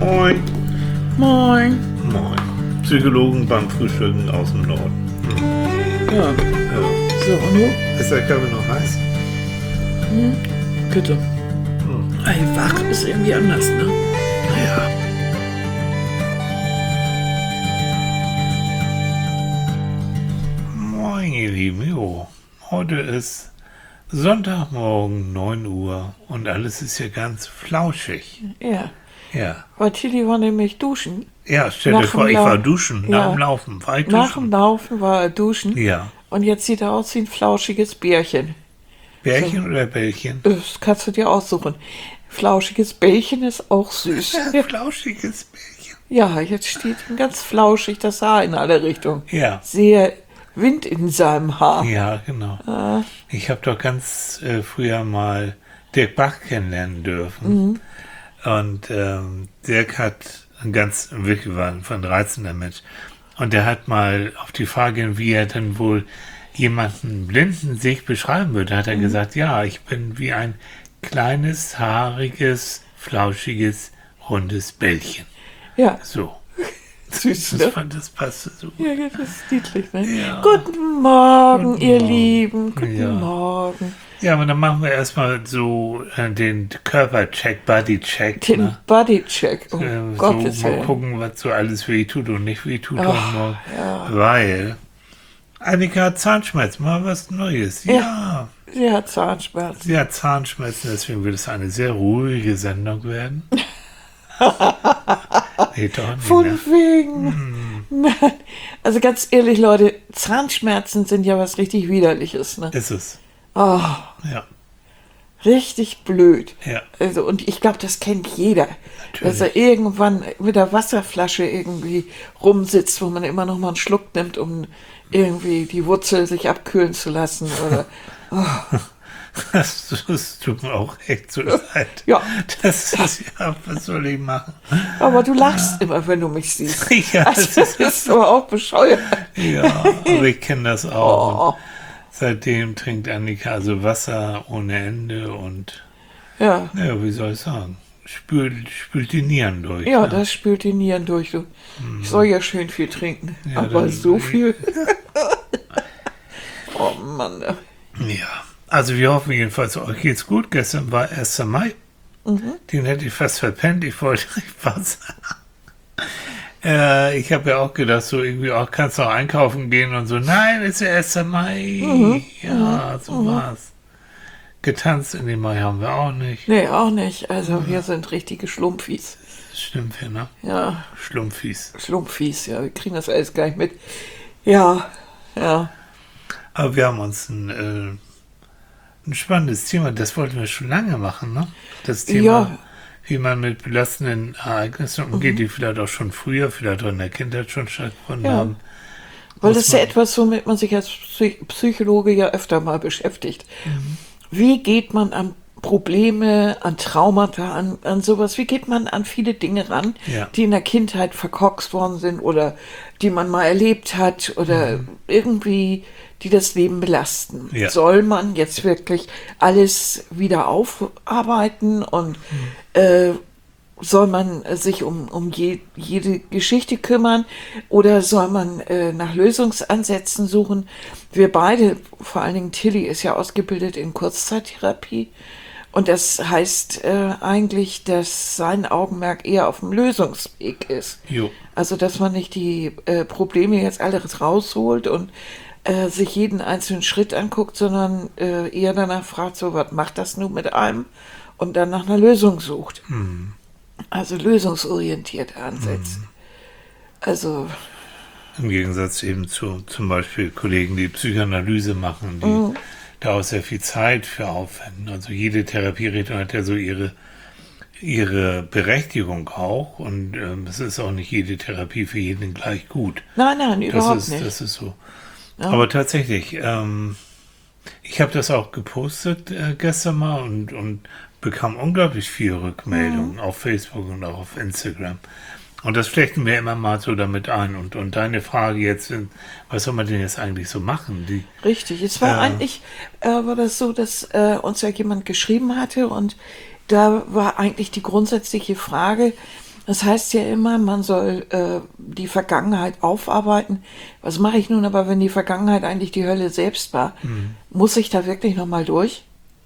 Moin. Moin. Moin. Psychologen beim Frühstücken aus dem Norden. Ja. Ja. So, und du? Ist der Kaffee noch heiß? Bitte. Ey, wach ist irgendwie anders, ne? Ja. Moin, ihr Lieben. Jo. Heute ist Sonntagmorgen, 9 Uhr und alles ist hier ganz flauschig. Ja. Ja. Weil Tilly war nämlich duschen. Ja, stell dir Nach vor, dem ich war Lau- duschen, Ja. nach dem Laufen. War ich Nach dem duschen? Laufen war er duschen. Ja. Und jetzt sieht er aus wie ein flauschiges Bärchen. Bärchen oder Bällchen? Das kannst du dir aussuchen. Flauschiges Bällchen ist auch süß. Ja, flauschiges Bällchen. Ja, jetzt steht ihm ganz flauschig das Haar in alle Richtungen. Ja. Sehr Wind in seinem Haar. Ja, genau. Ich habe doch ganz früher mal Dirk Bach kennenlernen dürfen. Und Dirk hat wirklich war ein reizender Mensch. Und der hat mal auf die Frage, wie er dann wohl jemanden Blinden sich beschreiben würde, hat er gesagt, ja, ich bin wie ein kleines, haariges, flauschiges, rundes Bällchen. Ja, So. süß, ne? Das passte so. Ja, das ist niedlich, ne? Ja. Guten Morgen, Guten ihr Morgen. Lieben. Guten Ja. Morgen. Ja, aber dann machen wir erstmal so den Körpercheck, Bodycheck. Den Ne? Bodycheck. Oh, So Gottes mal Willen. gucken, was so alles weh tut und nicht weh tut Ach, heute Morgen. Weil Annika hat Zahnschmerzen, mal was Neues. Ja. Sie hat Zahnschmerzen. Sie hat Zahnschmerzen, deswegen wird es eine sehr ruhige Sendung werden. Nee, doch nicht. Von Ne? wegen. Nein. Also ganz ehrlich, Leute, Zahnschmerzen sind ja was richtig Widerliches, ne? Ist es. Oh, Ja. richtig blöd. Ja. Also, und ich glaube, das kennt jeder. Natürlich. Dass er irgendwann mit der Wasserflasche irgendwie rumsitzt, wo man immer noch mal einen Schluck nimmt, um irgendwie die Wurzel sich abkühlen zu lassen. Oder Das tut mir auch echt so leid. Ja. Das ist ja, was soll ich machen? aber du lachst immer, wenn du mich siehst. Ja, Also, das ist aber auch bescheuert. Ja, aber ich kenne das auch. Oh. Und seitdem trinkt Annika also Wasser ohne Ende und, Ja. ja, wie soll ich sagen, spült die Nieren durch. Ja, ne? das spült die Nieren durch. Du. Ich soll ja schön viel trinken, Ja, aber dann- so viel. Oh Mann. Ja, also wir hoffen jedenfalls, euch geht's gut. Gestern war 1. Mai. Den hätte ich fast verpennt. Ich wollte was. Ich habe ja auch gedacht, so irgendwie auch kannst du auch einkaufen gehen und so. Nein, ist ja 1. Mai. Ja, so war's. Getanzt in den Mai haben wir auch nicht. Nee, auch nicht. Also wir sind richtige Schlumpfis. Das stimmt hier, ne? Ja, Schlumpfis. Schlumpfis, ja. Wir kriegen das alles gar nicht mit. Ja, ja. Aber wir haben uns ein spannendes Thema, das wollten wir schon lange machen, ne? Das Thema, Ja. wie man mit belastenden Ereignissen umgeht, die vielleicht auch schon früher, vielleicht auch in der Kindheit schon stattgefunden Ja. haben. Weil Muss das ist ja man- etwas, womit man sich als Psychologe ja öfter mal beschäftigt. Wie geht man an Probleme, an Traumata, an sowas, wie geht man an viele Dinge ran, Ja. die in der Kindheit verkorkst worden sind oder die man mal erlebt hat oder irgendwie, die das Leben belasten. Ja. Soll man jetzt wirklich alles wieder aufarbeiten und soll man sich um jede Geschichte kümmern oder soll man nach Lösungsansätzen suchen? Wir beide, vor allen Dingen Tilly, ist ja ausgebildet in Kurzzeittherapie. Und das heißt eigentlich, dass sein Augenmerk eher auf dem Lösungsweg ist. Jo. Also, dass man nicht die Probleme jetzt alles rausholt und sich jeden einzelnen Schritt anguckt, sondern eher danach fragt, so, was macht das nun mit einem? Und dann nach einer Lösung sucht. Also lösungsorientierte Ansätze. Also, Im Gegensatz eben zu zum Beispiel Kollegen, die Psychoanalyse machen, die da auch sehr viel Zeit für aufwenden. Also jede Therapierichtung hat ja so ihre Berechtigung auch und es ist auch nicht jede Therapie für jeden gleich gut. nein, überhaupt nicht. Das ist so. Aber tatsächlich, ich habe das auch gepostet gestern mal und bekam unglaublich viel Rückmeldungen auf Facebook und auch auf Instagram. Und das flechten wir immer mal so damit ein. Und deine Frage jetzt, was soll man denn jetzt eigentlich so machen? Richtig, es war eigentlich, war das so, dass uns ja jemand geschrieben hatte und da war eigentlich die grundsätzliche Frage, Das heißt ja immer, man soll die Vergangenheit aufarbeiten. Was mache ich nun aber, wenn die Vergangenheit eigentlich die Hölle selbst war? Muss ich da wirklich nochmal durch?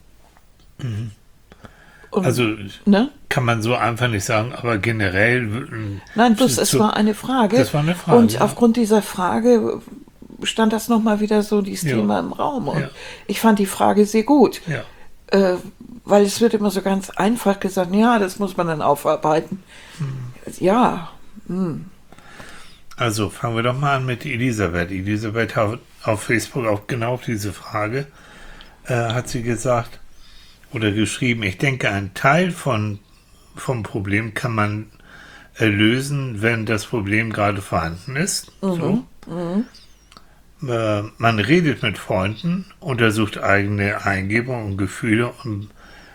Und, Also ne? kann man so einfach nicht sagen, aber generell. Nein, bloß es war eine Frage. Das war eine Frage. Und ja. aufgrund dieser Frage stand das nochmal wieder so, dieses Ja. Thema im Raum. Und Ja. ich fand die Frage sehr gut. Ja. Weil es wird immer so ganz einfach gesagt, ja, das muss man dann aufarbeiten. Ja. Also fangen wir doch mal an mit Elisabeth. Elisabeth hat auf Facebook auch genau auf diese Frage hat sie gesagt oder geschrieben, ich denke, ein Teil vom Problem kann man lösen, wenn das Problem gerade vorhanden ist. So. Man redet mit Freunden, untersucht eigene Eingebungen und Gefühle und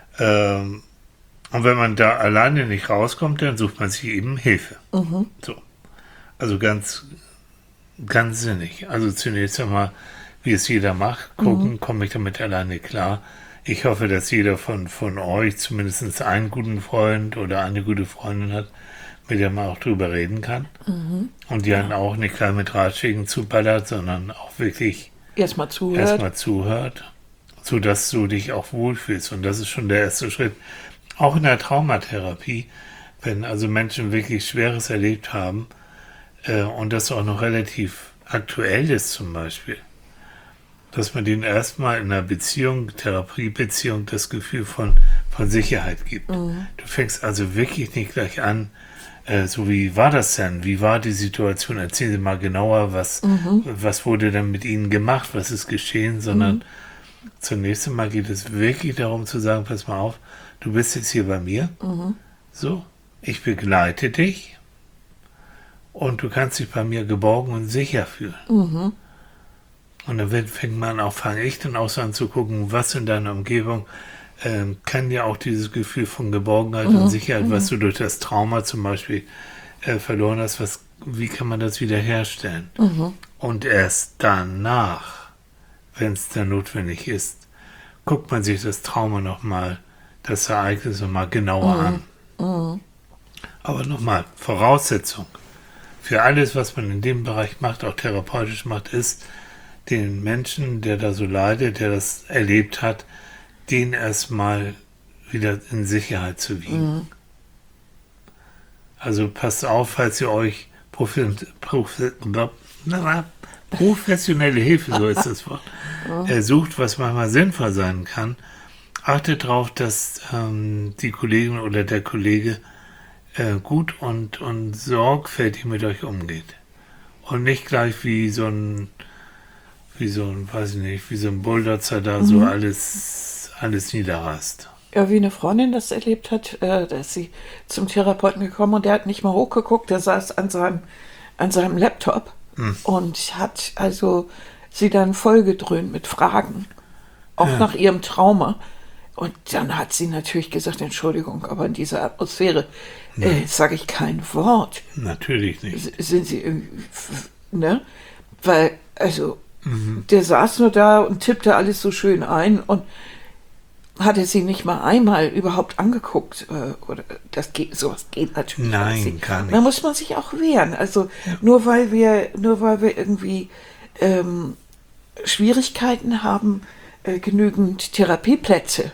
wenn man da alleine nicht rauskommt, dann sucht man sich eben Hilfe. So. Also ganz sinnig. Also zunächst einmal, wie es jeder macht, gucken, komme ich damit alleine klar. Ich hoffe, dass jeder von euch zumindest einen guten Freund oder eine gute Freundin hat, mit der man auch drüber reden kann. Und die einen auch nicht gleich mit Ratschlägen zuballert, sondern auch wirklich Erstmal zuhört. Sodass du dich auch wohlfühlst. Und das ist schon der erste Schritt. Auch in der Traumatherapie, wenn also Menschen wirklich Schweres erlebt haben und das auch noch relativ aktuell ist zum Beispiel, dass man denen erstmal in einer Beziehung, Therapiebeziehung, das Gefühl von Sicherheit gibt. Du fängst also wirklich nicht gleich an, so wie war das denn? Wie war die Situation? Erzählen Sie mal genauer, was wurde denn mit Ihnen gemacht? Was ist geschehen? Sondern zunächst einmal geht es wirklich darum zu sagen, pass mal auf, du bist jetzt hier bei mir. So, ich begleite dich und du kannst dich bei mir geborgen und sicher fühlen. Und dann fange ich dann auch so an zu gucken, was in deiner Umgebung kann ja auch dieses Gefühl von Geborgenheit und Sicherheit, was du durch das Trauma zum Beispiel verloren hast, wie kann man das wiederherstellen? Und erst danach, wenn es dann notwendig ist, guckt man sich das Trauma nochmal, das Ereignis nochmal genauer an. Aber nochmal, Voraussetzung für alles, was man in dem Bereich macht, auch therapeutisch macht, ist, den Menschen, der da so leidet, der das erlebt hat, den erstmal wieder in Sicherheit zu wiegen. Also passt auf, falls ihr euch professionelle Hilfe, so ist das Wort, sucht, was manchmal sinnvoll sein kann. Achtet darauf, dass die Kollegin oder der Kollege gut und sorgfältig mit euch umgeht. Und nicht gleich wie so ein Bulldozer da so alles niederrast. Ja, wie eine Freundin das erlebt hat, da ist sie zum Therapeuten gekommen und der hat nicht mal hochgeguckt, der saß an seinem Laptop und hat also sie dann vollgedröhnt mit Fragen, auch nach ihrem Trauma. Und dann hat sie natürlich gesagt, Entschuldigung, aber in dieser Atmosphäre sage ich kein Wort. Natürlich nicht. Sind sie irgendwie, ne? Weil, also, der saß nur da und tippte alles so schön ein und hatte sie nicht mal einmal überhaupt angeguckt. Oder sowas geht natürlich. Nein, gar nicht. Da muss man sich auch wehren. Also nur weil wir irgendwie Schwierigkeiten haben, genügend Therapieplätze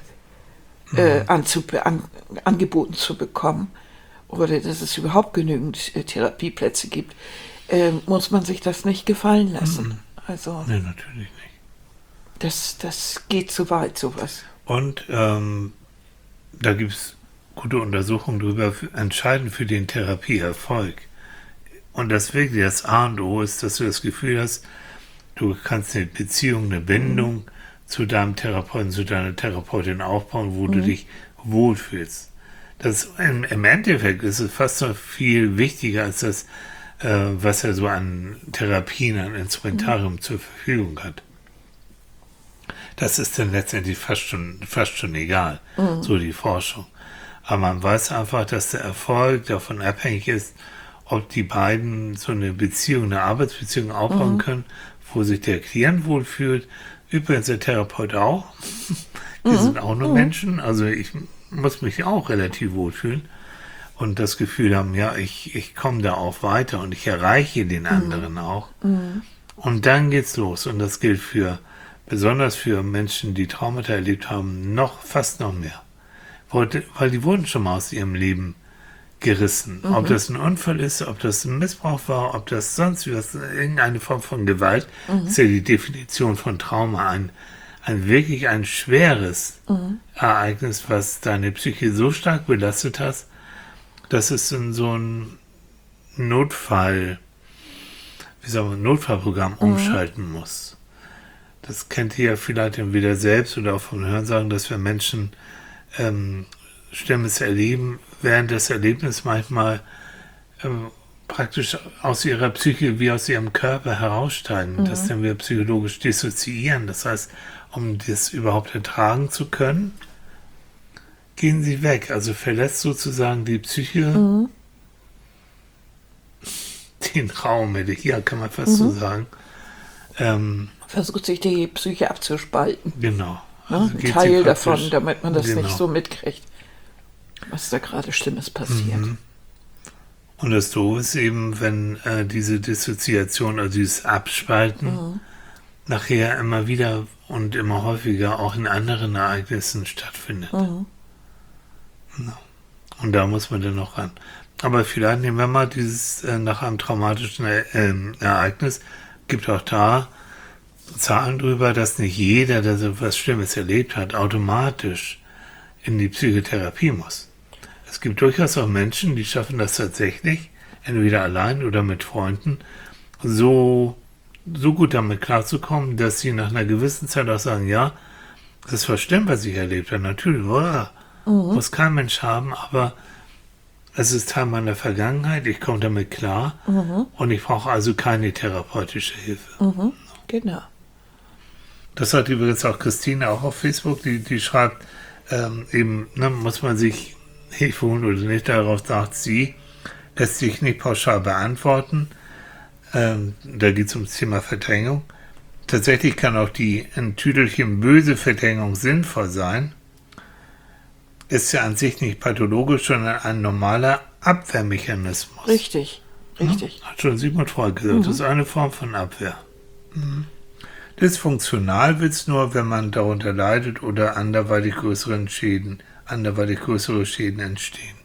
angeboten zu bekommen oder dass es überhaupt genügend Therapieplätze gibt, muss man sich das nicht gefallen lassen. Also Nee, natürlich nicht. das geht zu weit, sowas. Und da gibt es gute Untersuchungen darüber, entscheidend für den Therapieerfolg. Und das wirklich das A und O ist, dass du das Gefühl hast, du kannst eine Beziehung, eine Bindung zu deinem Therapeuten, zu deiner Therapeutin aufbauen, wo du dich wohlfühlst. Im Endeffekt ist es fast noch viel wichtiger als das, was er so an Therapien, an Instrumentarium zur Verfügung hat. Das ist dann letztendlich fast schon egal, so die Forschung. Aber man weiß einfach, dass der Erfolg davon abhängig ist, ob die beiden so eine Beziehung, eine Arbeitsbeziehung aufbauen können, wo sich der Klient wohlfühlt. Übrigens der Therapeut auch. Wir sind auch nur Menschen, also ich muss mich auch relativ wohlfühlen. und das Gefühl haben, ja, ich komme da auch weiter und ich erreiche den anderen auch. Und dann geht's los. Und das gilt besonders für Menschen, die Traumata erlebt haben, fast noch mehr. Weil die wurden schon mal aus ihrem Leben gerissen. Ob das ein Unfall ist, ob das ein Missbrauch war, ob das sonst was, irgendeine Form von Gewalt, ist ja die Definition von Trauma. Wirklich ein schweres Ereignis, was deine Psyche so stark belastet hat, dass es in so ein Notfallprogramm umschalten muss. Das kennt ihr ja vielleicht entweder selbst oder auch vom Hörensagen, dass wir Menschen Schlimmes erleben, während das Erlebnis manchmal praktisch aus ihrer Psyche wie aus ihrem Körper heraussteigen. Das nennen wir psychologisch dissoziieren. Das heißt, um das überhaupt ertragen zu können, gehen sie weg. Also verlässt sozusagen die Psyche den Raum. Hier kann man fast so sagen. Versucht sich die Psyche abzuspalten. Genau. Also ein Teil davon, damit man das nicht so mitkriegt, was da gerade Schlimmes passiert. Und das Doofe ist eben, wenn diese Dissoziation, also dieses Abspalten, nachher immer wieder und immer häufiger auch in anderen Ereignissen stattfindet. Und da muss man dann noch ran. Aber vielleicht nehmen wir mal dieses nach einem traumatischen Ereignis, gibt auch da Zahlen drüber, dass nicht jeder, der so was Schlimmes erlebt hat, automatisch in die Psychotherapie muss. Es gibt durchaus auch Menschen, die schaffen das tatsächlich, entweder allein oder mit Freunden, so gut damit klarzukommen, dass sie nach einer gewissen Zeit auch sagen, ja, das war schlimm, was ich erlebt habe. Natürlich, muss kein Mensch haben, aber es ist Teil meiner Vergangenheit, ich komme damit klar und ich brauche also keine therapeutische Hilfe. Genau. Das hat übrigens auch Christine auch auf Facebook, die schreibt, muss man sich Hilfe holen oder nicht, darauf sagt sie, lässt sich nicht pauschal beantworten. Da geht es ums Thema Verdrängung. Tatsächlich kann auch die ein Tüdelchen böse Verdrängung sinnvoll sein. Ist ja an sich nicht pathologisch, sondern ein normaler Abwehrmechanismus. Richtig. Hat schon Sigmund Freud gesagt, das ist eine Form von Abwehr. Dysfunktional wird es nur, wenn man darunter leidet oder anderweitig größere Schäden entstehen.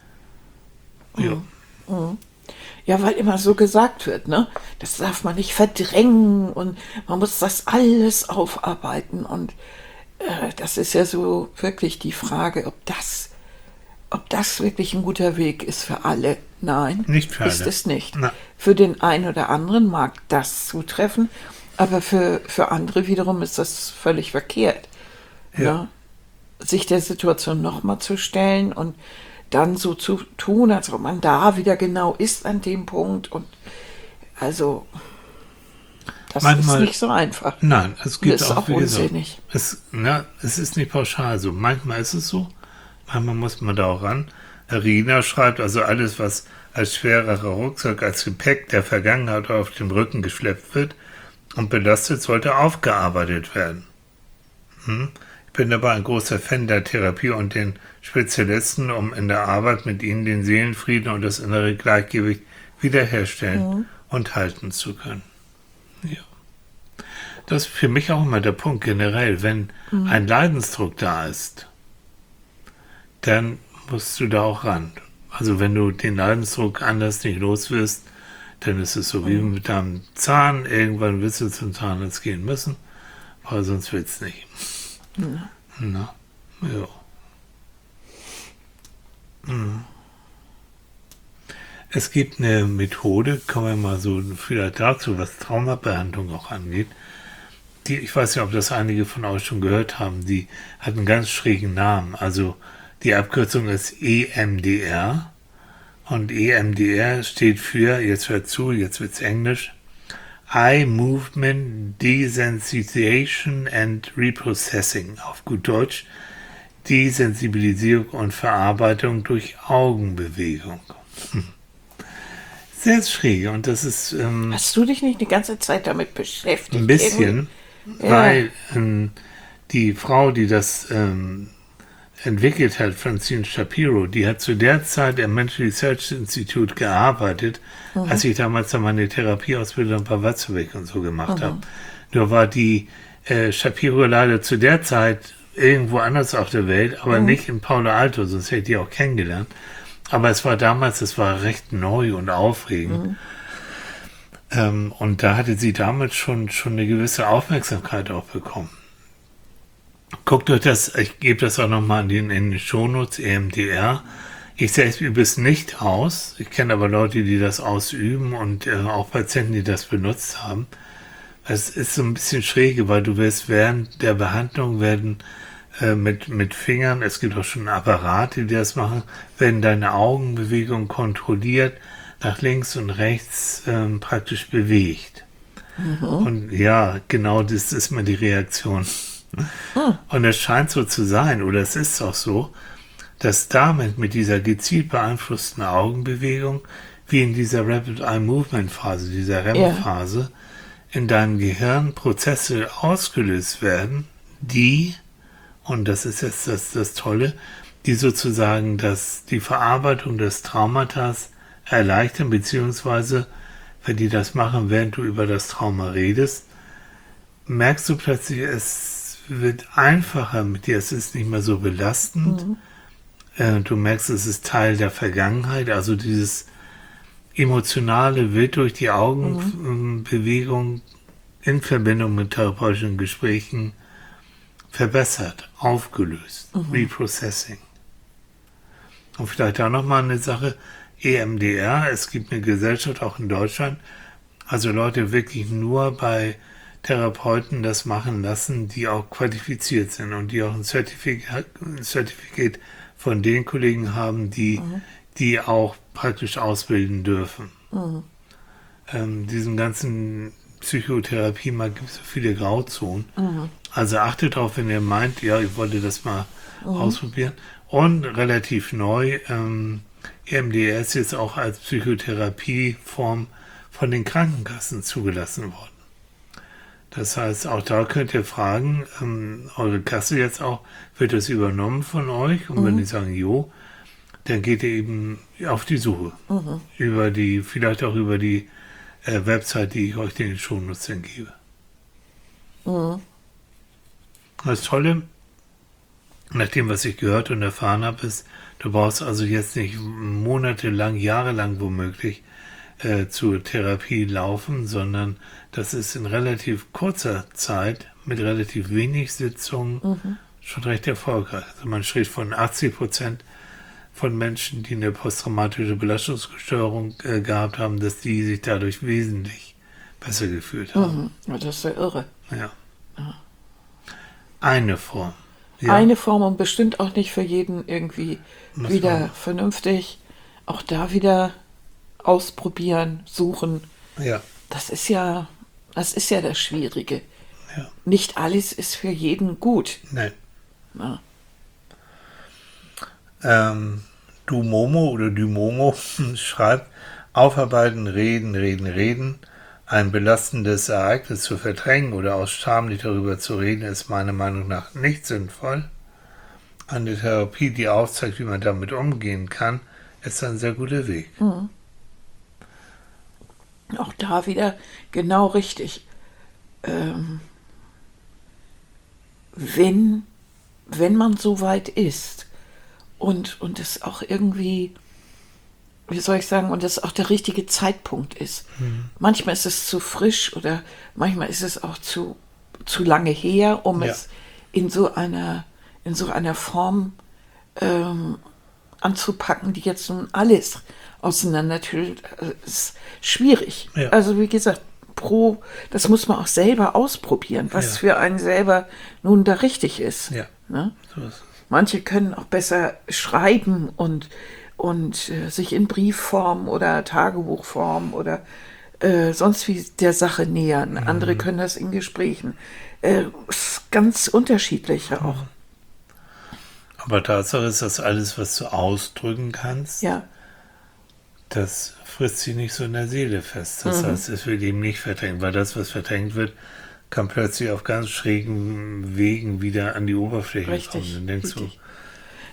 Ja, weil immer so gesagt wird, ne? Das darf man nicht verdrängen und man muss das alles aufarbeiten. Und das ist ja so wirklich die Frage, ob das wirklich ein guter Weg ist für alle. Nein, nicht für alle. Ist es nicht. Na. Für den einen oder anderen mag das zutreffen, aber für andere wiederum ist das völlig verkehrt. Ja. Ne? Sich der Situation nochmal zu stellen und dann so zu tun, als ob man da wieder genau ist an dem Punkt. Und also, das Manchmal, ist nicht so einfach. Nein, es gibt das ist auch unsinnig. Es ist nicht pauschal so. Manchmal ist es so, manchmal muss man da auch ran. Rina schreibt, also alles, was als schwererer Rucksack, als Gepäck der Vergangenheit auf dem Rücken geschleppt wird und belastet, sollte aufgearbeitet werden. Ich bin dabei ein großer Fan der Therapie und den Spezialisten, um in der Arbeit mit ihnen den Seelenfrieden und das innere Gleichgewicht wiederherstellen und halten zu können. Ja. Das ist für mich auch immer der Punkt generell. Wenn ein Leidensdruck da ist, dann musst du da auch ran. Also wenn du den Leidensdruck anders nicht los wirst, dann ist es so wie mit deinem Zahn. Irgendwann wirst du zum Zahnarzt gehen müssen, aber sonst willst du nicht. Na, ja. Es gibt eine Methode, kommen wir mal so vielleicht dazu, was Traumabehandlung auch angeht. Ich weiß nicht, ob das einige von euch schon gehört haben, die hat einen ganz schrägen Namen. Also die Abkürzung ist EMDR. Und EMDR steht für, jetzt hört zu, jetzt wird's Englisch, Eye Movement Desensitization and Reprocessing. Auf gut Deutsch, Desensibilisierung und Verarbeitung durch Augenbewegung. Sehr schräg und das ist... Hast du dich nicht die ganze Zeit damit beschäftigt? Ein bisschen, weil die Frau, die das entwickelt hat, Francine Shapiro, die hat zu der Zeit im Mental Research Institute gearbeitet, als ich damals dann meine Therapieausbildung bei Watzlawick und so gemacht habe. Nur war die Shapiro leider zu der Zeit irgendwo anders auf der Welt, aber nicht in Palo Alto, sonst hätte ich die auch kennengelernt. Aber es war recht neu und aufregend. Und da hatte sie damals schon eine gewisse Aufmerksamkeit auch bekommen. Guckt euch das, ich gebe das auch nochmal in den Shownotes, EMDR. Ich selbst übe es nicht aus. Ich kenne aber Leute, die das ausüben und auch Patienten, die das benutzt haben. Es ist so ein bisschen schräge, weil du wirst während der Behandlung mit Fingern, es gibt auch schon Apparate, die das machen, werden deine Augenbewegungen kontrolliert, nach links und rechts praktisch bewegt. Und ja, genau das ist mal die Reaktion. Und es scheint so zu sein, oder es ist auch so, dass damit mit dieser gezielt beeinflussten Augenbewegung, wie in dieser Rapid Eye Movement Phase, dieser REM-Phase, in deinem Gehirn Prozesse ausgelöst werden, die, und das ist jetzt das Tolle, die sozusagen die Verarbeitung des Traumatas erleichtern, beziehungsweise, wenn die das machen, während du über das Trauma redest, merkst du plötzlich, es wird einfacher mit dir, es ist nicht mehr so belastend. Du merkst, es ist Teil der Vergangenheit, also dieses Emotionale wird durch die Augenbewegung in Verbindung mit therapeutischen Gesprächen verbessert, aufgelöst, Reprocessing. Und vielleicht auch nochmal eine Sache, EMDR, es gibt eine Gesellschaft auch in Deutschland, also Leute wirklich nur bei Therapeuten das machen lassen, die auch qualifiziert sind und die auch ein Zertifikat von den Kollegen haben, die auch praktisch ausbilden dürfen. Diesen ganzen Psychotherapie-Markt gibt es so viele Grauzonen. Also achtet darauf, wenn ihr meint, ja, ich wollte das mal ausprobieren. Und relativ neu, EMDR ist jetzt auch als Psychotherapieform von den Krankenkassen zugelassen worden. Das heißt, auch da könnt ihr fragen, eure Kasse jetzt auch, wird das übernommen von euch? Und wenn die sagen, jo, dann geht ihr eben auf die Suche. Vielleicht auch über die Website, die ich euch in den Shownotes dann gebe. Das Tolle, nach dem, was ich gehört und erfahren habe, ist, du brauchst also jetzt nicht monatelang, jahrelang womöglich zur Therapie laufen, sondern das ist in relativ kurzer Zeit mit relativ wenig Sitzungen schon recht erfolgreich. Also man spricht von 80% von Menschen, die eine posttraumatische Belastungsstörung gehabt haben, dass die sich dadurch wesentlich besser gefühlt haben. Ja, das ist ja irre. Ja. Eine Form. Ja. Eine Form und bestimmt auch nicht für jeden irgendwie wieder vernünftig. Auch da wieder ausprobieren, suchen. Ja. Das ist ja das Schwierige. Ja. Nicht alles ist für jeden gut. Nein. Ja. Dumomo oder Dumomo schreibt, aufarbeiten, reden. Ein belastendes Ereignis zu verdrängen oder aus Scham nicht darüber zu reden, ist meiner Meinung nach nicht sinnvoll. Eine Therapie, die aufzeigt, wie man damit umgehen kann, ist ein sehr guter Weg. Auch da wieder genau richtig. Wenn man so weit ist und es auch irgendwie, wie soll ich sagen, und es auch der richtige Zeitpunkt ist. Manchmal ist es zu frisch oder manchmal ist es auch zu lange her, um es in so einer Form anzupacken, die jetzt nun alles auseinandertüttelt. Ist schwierig. Ja. Also wie gesagt, das muss man auch selber ausprobieren, was für einen selber nun da richtig ist. Ja. Ne? So ist es. Manche können auch besser schreiben und sich in Briefform oder Tagebuchform oder sonst wie der Sache nähern. Andere können das in Gesprächen. Ist ganz unterschiedlich auch. Aber Tatsache ist, dass alles, was du ausdrücken kannst, das frisst sich nicht so in der Seele fest. Das heißt, es wird eben nicht verdrängt, weil das, was verdrängt wird, kann plötzlich auf ganz schrägen Wegen wieder an die Oberfläche kommen. Dann denkst du,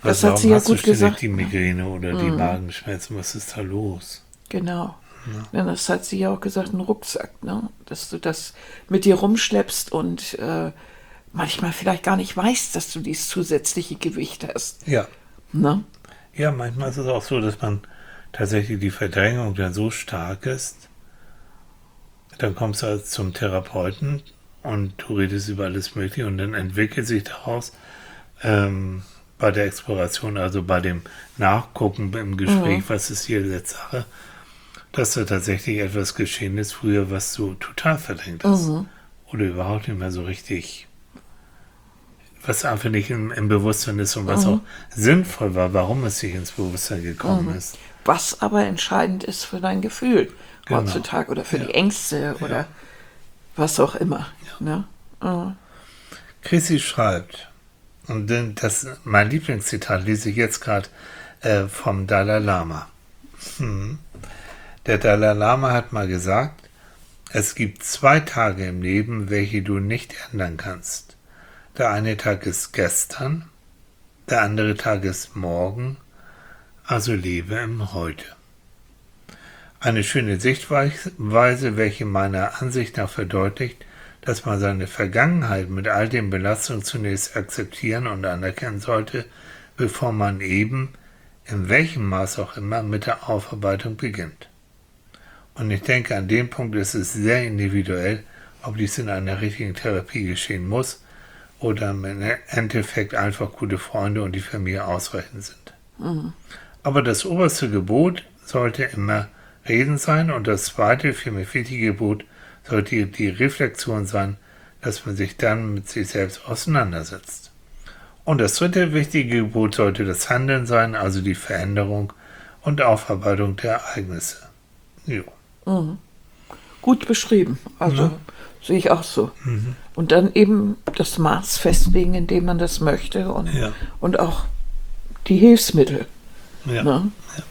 Das hat sie ja gut gesagt. Die Migräne oder die Magenschmerzen, was ist da los? Genau. Ja, das hat sie ja auch gesagt, ein Rucksack, ne? Dass du das mit dir rumschleppst und manchmal vielleicht gar nicht weißt, dass du dieses zusätzliche Gewicht hast. Ja. Ne? Ja, manchmal ist es auch so, dass man tatsächlich die Verdrängung dann so stark ist, dann kommst du also zum Therapeuten und du redest über alles Mögliche und dann entwickelt sich daraus bei der Exploration, also bei dem Nachgucken im Gespräch, was ist hier jetzt Sache, dass da tatsächlich etwas geschehen ist früher, was du total verdrängt hast. Oder überhaupt nicht mehr so richtig, was einfach nicht im Bewusstsein ist und was auch sinnvoll war, warum es sich ins Bewusstsein gekommen ist. Was aber entscheidend ist für dein Gefühl Genau. heutzutage oder für die Ängste oder was auch immer. Ja. Ne? Chrissy schreibt, und mein Lieblingszitat lese ich jetzt gerade vom Dalai Lama. Der Dalai Lama hat mal gesagt, es gibt 2 Tage im Leben, welche du nicht ändern kannst. Der eine Tag ist gestern, der andere Tag ist morgen, also lebe im Heute. Eine schöne Sichtweise, welche meiner Ansicht nach verdeutlicht, dass man seine Vergangenheit mit all den Belastungen zunächst akzeptieren und anerkennen sollte, bevor man eben, in welchem Maß auch immer, mit der Aufarbeitung beginnt. Und ich denke, an dem Punkt ist es sehr individuell, ob dies in einer richtigen Therapie geschehen muss oder im Endeffekt einfach gute Freunde und die Familie ausreichend sind. Aber das oberste Gebot sollte immer Reden sein und das zweite, für mich wichtige Gebot sollte die Reflexion sein, dass man sich dann mit sich selbst auseinandersetzt. Und das dritte wichtige Gebot sollte das Handeln sein, also die Veränderung und Aufarbeitung der Ereignisse. Jo. Gut beschrieben, also sehe ich auch so. Und dann eben das Maß festlegen, in dem man das möchte und auch die Hilfsmittel. Ja. Ne? Ja.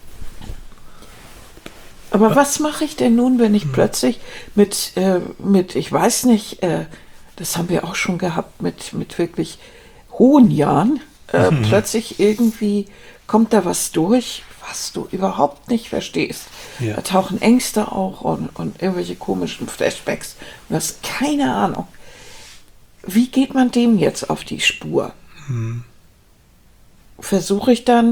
Aber was mache ich denn nun, wenn ich plötzlich mit, ich weiß nicht, das haben wir auch schon gehabt, mit wirklich hohen Jahren, plötzlich irgendwie kommt da was durch, was du überhaupt nicht verstehst. Ja. Da tauchen Ängste auch und irgendwelche komischen Flashbacks. Du hast keine Ahnung. Wie geht man dem jetzt auf die Spur? Versuche ich dann,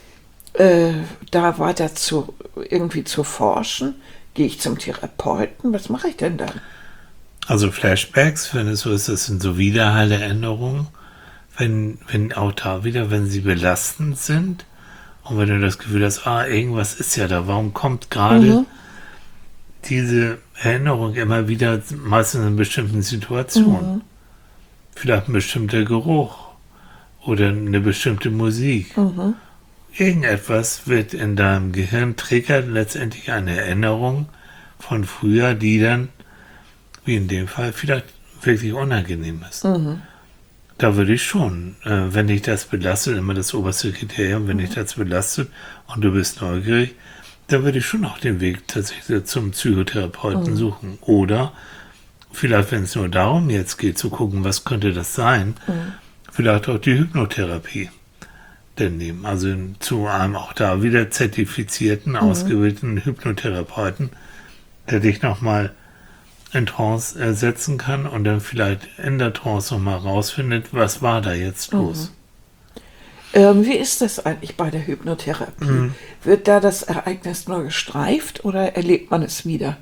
da weiter irgendwie zu forschen? Gehe ich zum Therapeuten? Was mache ich denn dann? Also Flashbacks, wenn es so ist, das sind so Widerhallerinnerungen, wenn auch da wieder, wenn sie belastend sind und wenn du das Gefühl hast, irgendwas ist ja da, warum kommt gerade diese Erinnerung immer wieder, meistens in bestimmten Situationen? Vielleicht ein bestimmter Geruch oder eine bestimmte Musik. Irgendetwas wird in deinem Gehirn triggert letztendlich eine Erinnerung von früher, die dann, wie in dem Fall, vielleicht wirklich unangenehm ist. Da würde ich schon, wenn dich das belastet, immer das oberste Kriterium, wenn dich das belastet und du bist neugierig, dann würde ich schon auch den Weg tatsächlich zum Psychotherapeuten suchen. Oder vielleicht, wenn es nur darum jetzt geht, zu gucken, was könnte das sein, vielleicht auch die Hypnotherapie denn nehmen. Also zu einem auch da wieder zertifizierten, ausgebildeten Hypnotherapeuten, der dich nochmal in Trance setzen kann und dann vielleicht in der Trance nochmal rausfindet, was war da jetzt los. Wie ist das eigentlich bei der Hypnotherapie? Wird da das Ereignis nur gestreift oder erlebt man es wieder?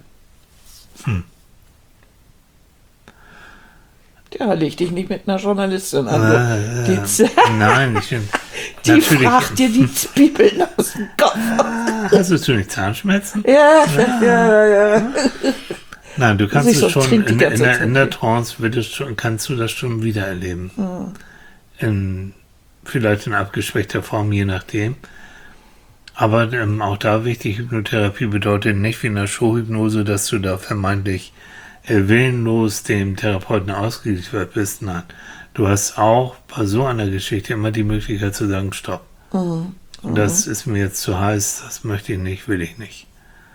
Ja, leg dich nicht mit einer Journalistin an. Nein, ich bin die fragt dir die Zwiebeln aus dem Kopf. Hast du nicht Zahnschmerzen? Ja. Nein, du kannst es schon in der Zeit. Trance kannst du das schon wieder erleben. Vielleicht in abgeschwächter Form, je nachdem. Aber auch da wichtig, Hypnotherapie bedeutet nicht wie in der Showhypnose, dass du da vermeintlich willenlos dem Therapeuten ausgeliefert bist. Nein, du hast auch bei so einer Geschichte immer die Möglichkeit zu sagen, stopp. Das ist mir jetzt zu heiß, das möchte ich nicht, will ich nicht.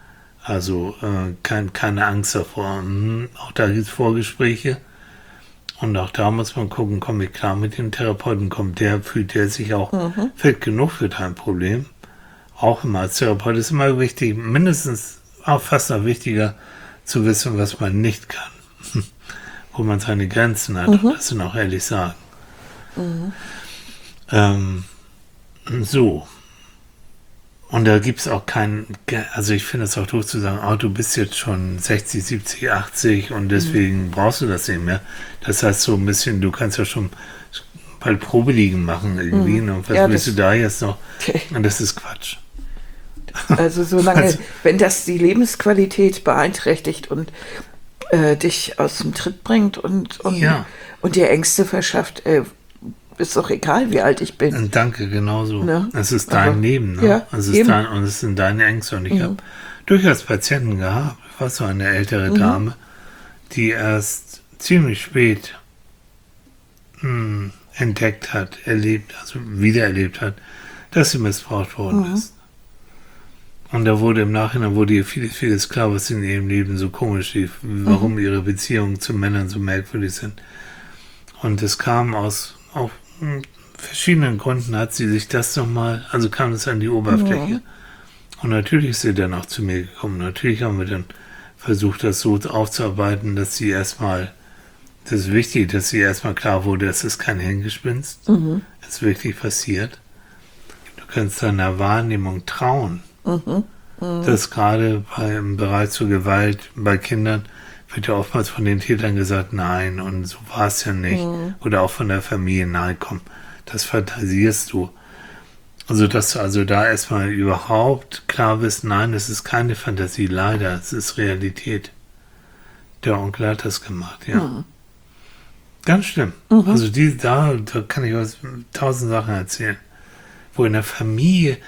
Also keine Angst davor. Auch da gibt es Vorgespräche Und auch da muss man gucken, komme ich klar mit dem Therapeuten, fühlt der sich auch fit genug für dein Problem. Auch immer als Therapeut ist immer wichtig, mindestens auch fast noch wichtiger, zu wissen, was man nicht kann. Wo man seine Grenzen hat, und das auch ehrlich sagen. So. Und da gibt es auch also ich finde es auch doof zu sagen, du bist jetzt schon 60, 70, 80 und deswegen brauchst du das nicht mehr. Das heißt so ein bisschen, du kannst ja schon bald Probeliegen machen irgendwie. Und was willst du da jetzt noch? Und das ist Quatsch. Also solange, wenn das die Lebensqualität beeinträchtigt und dich aus dem Tritt bringt und dir Ängste verschafft, ist doch egal, wie alt ich bin. Und danke, genauso. Ne? Es ist dein Leben. Ne? Ja, es sind deine Ängste. Und ich habe durchaus Patienten gehabt, war so eine ältere Dame, die erst ziemlich spät entdeckt hat, wiedererlebt hat, dass sie missbraucht worden ist. Und da wurde im Nachhinein ihr vieles klar, was in ihrem Leben so komisch lief, warum ihre Beziehungen zu Männern so merkwürdig sind. Und es kam aus verschiedenen Gründen hat sie sich das nochmal, also kam es an die Oberfläche. Und natürlich ist sie dann auch zu mir gekommen. Natürlich haben wir dann versucht, das so aufzuarbeiten, dass sie erstmal, das ist wichtig, dass sie erstmal klar wurde, das ist kein Hirngespinst. Es ist wirklich passiert. Du kannst deiner Wahrnehmung trauen. Das gerade im Bereich zur Gewalt bei Kindern wird ja oftmals von den Tätern gesagt, nein, und so war es ja nicht. Oder auch von der Familie, nein, komm, das fantasierst du. Also, dass du also da erstmal überhaupt klar bist, nein, es ist keine Fantasie, leider, es ist Realität. Der Onkel hat das gemacht, ja. Ganz schlimm. Also da kann ich euch 1000 Sachen erzählen. Wo in der Familie,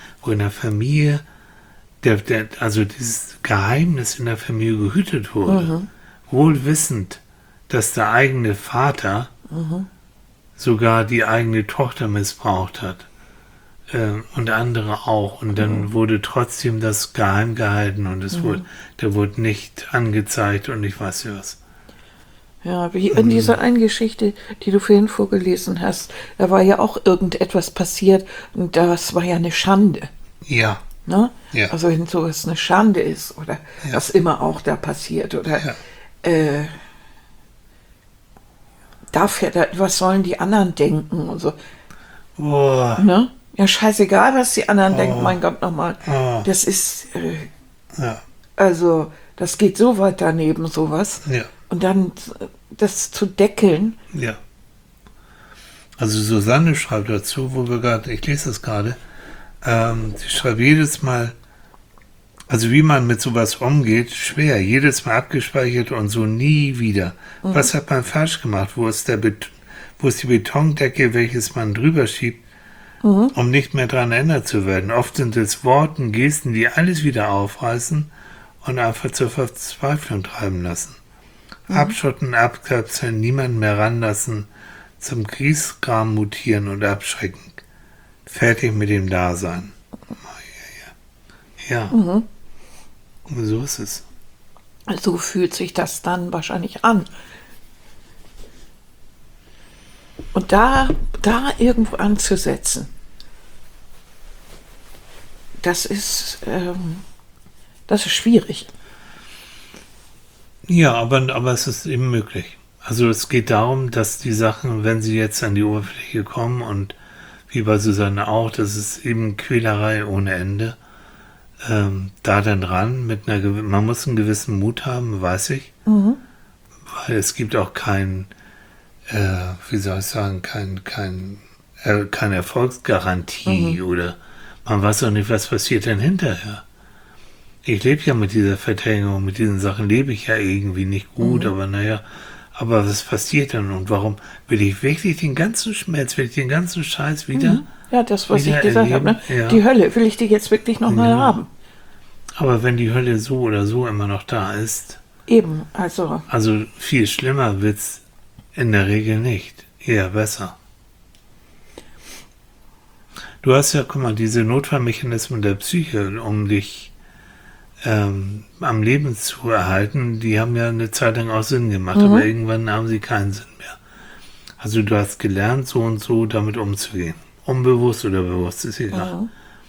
also dieses Geheimnis in der Familie gehütet wurde. Wohl wissend, dass der eigene Vater sogar die eigene Tochter missbraucht hat. Und andere auch. Und dann wurde trotzdem das geheim gehalten und der wurde nicht angezeigt und ich weiß nicht was. Ja, wie in dieser einen Geschichte, die du vorhin vorgelesen hast, da war ja auch irgendetwas passiert und das war ja eine Schande. Ja. Ne? Ja. Also wenn sowas eine Schande ist oder was immer auch da passiert oder was sollen die anderen denken und so. Ne? Ja, scheißegal, was die anderen denken, mein Gott, nochmal. Das ist, also, das geht so weit daneben, sowas. Ja. Und dann das zu deckeln. Ja. Also Susanne schreibt dazu, ich lese das gerade, sie schreibt jedes Mal, also wie man mit sowas umgeht, schwer, jedes Mal abgespeichert und so nie wieder. Was hat man falsch gemacht? Wo ist die Betondecke, welches man drüber schiebt, um nicht mehr daran erinnert zu werden? Oft sind es Worte, Gesten, die alles wieder aufreißen und einfach zur Verzweiflung treiben lassen. Abschotten, abkapseln, niemanden mehr ranlassen, zum Kriegskram mutieren und abschrecken. Fertig mit dem Dasein. Ja. So ist es. So fühlt sich das dann wahrscheinlich an. Und da irgendwo anzusetzen, das ist schwierig. Ja, aber es ist eben möglich. Also es geht darum, dass die Sachen, wenn sie jetzt an die Oberfläche kommen und wie bei Susanne auch, das ist eben Quälerei ohne Ende. Da dann ran, man muss einen gewissen Mut haben, weiß ich. Weil es gibt auch keine Erfolgsgarantie oder man weiß auch nicht, was passiert denn hinterher. Ich lebe ja mit dieser Verdrängung, mit diesen Sachen lebe ich ja irgendwie nicht gut, aber was passiert dann und warum will ich wirklich den ganzen Schmerz, will ich den ganzen Scheiß wieder? Ja, das, was ich gesagt habe, ne? Ja. Die Hölle, will ich die jetzt wirklich nochmal haben? Aber wenn die Hölle so oder so immer noch da ist, eben, also viel schlimmer wird's in der Regel nicht, eher besser. Du hast ja, guck mal, diese Notfallmechanismen der Psyche, um dich am Leben zu erhalten, die haben ja eine Zeit lang auch Sinn gemacht, aber irgendwann haben sie keinen Sinn mehr. Also du hast gelernt, so und so damit umzugehen. Unbewusst oder bewusst, ist egal.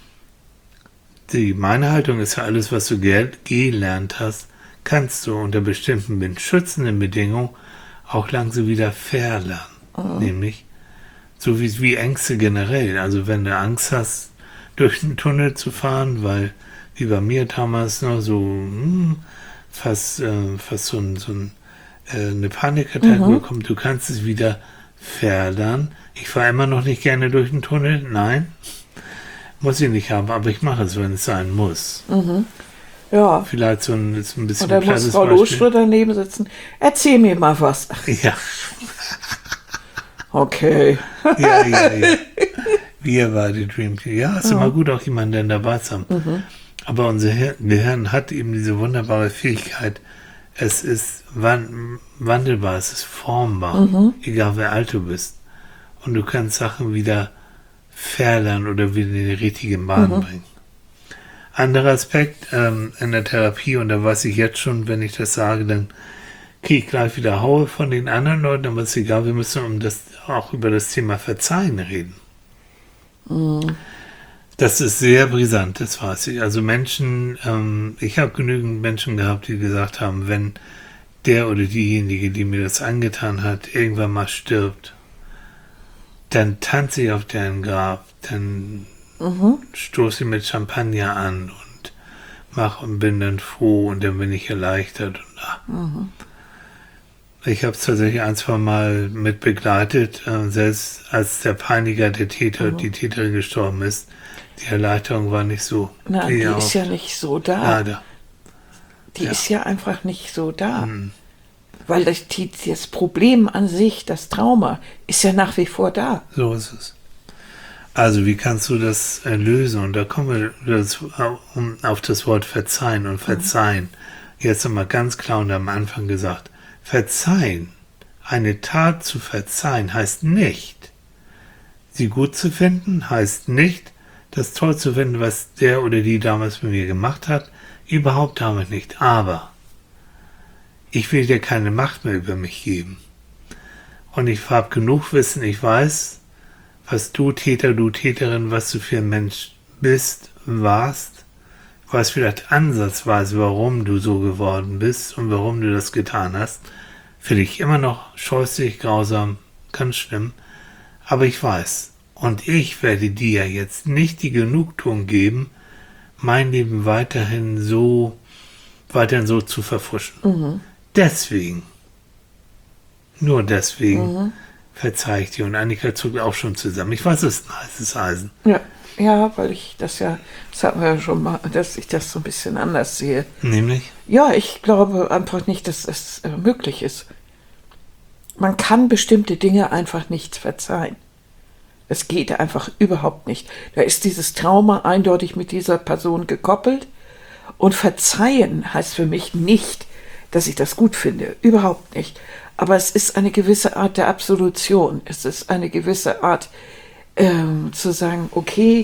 Meine Haltung ist ja, alles, was du gelernt hast, kannst du unter bestimmten schützenden Bedingungen auch langsam wieder verlernen. Nämlich, so wie Ängste generell. Also wenn du Angst hast, durch einen Tunnel zu fahren, weil, wie bei mir damals noch so fast so eine Panikattacke bekommen, du kannst es wieder verlernen. Ich fahre immer noch nicht gerne durch den Tunnel, nein. Muss ich nicht haben, aber ich mache es, wenn es sein muss. Ja. Vielleicht so ein bisschen Und dann muss Frau Loschwer daneben sitzen. Erzähl mir mal was. Ja. Okay. Ja. Wir war die Dream Team. Ja, ist immer gut, auch jemanden dabei zu haben. Aber unser Gehirn hat eben diese wunderbare Fähigkeit, es ist wandelbar, es ist formbar, egal wie alt du bist. Und du kannst Sachen wieder verlernen oder wieder in die richtige Bahn bringen. Anderer Aspekt in der Therapie, und da weiß ich jetzt schon, wenn ich das sage, dann kriege ich gleich wieder Haue von den anderen Leuten, aber ist egal, wir müssen auch über das Thema Verzeihen reden. Das ist sehr brisant, das weiß ich. Also Menschen, ich habe genügend Menschen gehabt, die gesagt haben, wenn der oder diejenige, die mir das angetan hat, irgendwann mal stirbt, dann tanze ich auf deren Grab, dann stoße ich mit Champagner an und bin dann froh und dann bin ich erleichtert. Ich habe es tatsächlich 1-2 Mal mit begleitet, selbst als der Peiniger, der Täter, die Täterin gestorben ist. Die Erleichterung war nicht so. Nein, die ist ja nicht so da. Leider. Die ist ja einfach nicht so da. Weil das Problem an sich, das Trauma, ist ja nach wie vor da. So ist es. Also wie kannst du das lösen? Und da kommen wir auf das Wort verzeihen und verzeihen. Jetzt nochmal ganz klar und am Anfang gesagt, verzeihen, eine Tat zu verzeihen, heißt nicht, sie gut zu finden, heißt nicht, das toll zu finden, was der oder die damals mit mir gemacht hat, überhaupt damit nicht. Aber ich will dir keine Macht mehr über mich geben. Und ich habe genug Wissen, ich weiß, was du Täter, du Täterin, was du für ein Mensch bist, warst. Ich weiß vielleicht ansatzweise, warum du so geworden bist und warum du das getan hast. Für dich immer noch scheußlich, grausam, ganz schlimm. Aber ich weiß. Und ich werde dir jetzt nicht die Genugtuung geben, mein Leben weiterhin so zu verfuschen. Deswegen, nur deswegen, verzeihe ich dir. Und Annika zuckt auch schon zusammen. Ich weiß, es ist ein heißes Eisen. Ja, weil das hatten wir ja schon mal, dass ich das so ein bisschen anders sehe. Nämlich? Ja, ich glaube einfach nicht, dass es möglich ist. Man kann bestimmte Dinge einfach nicht verzeihen. Es geht einfach überhaupt nicht. Da ist dieses Trauma eindeutig mit dieser Person gekoppelt. Und verzeihen heißt für mich nicht, dass ich das gut finde. Überhaupt nicht. Aber es ist eine gewisse Art der Absolution. Es ist eine gewisse Art zu sagen, okay,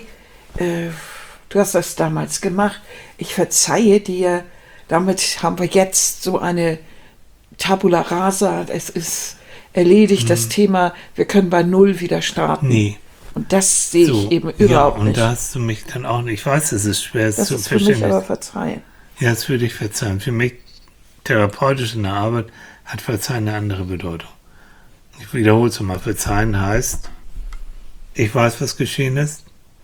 du hast das damals gemacht, ich verzeihe dir, damit haben wir jetzt so eine Tabula rasa, es ist erledigt, das Thema, wir können bei Null wieder starten. Nee. Und das sehe ich eben überhaupt nicht. Und da hast du mich dann auch nicht, ich weiß, es ist schwer, es das zu ist verstehen. für mich aber verzeihen. Ja, das würde ich verzeihen. Für mich, therapeutisch in der Arbeit, hat Verzeihen eine andere Bedeutung. Ich wiederhole es nochmal, Verzeihen heißt, ich weiß, was geschehen ist.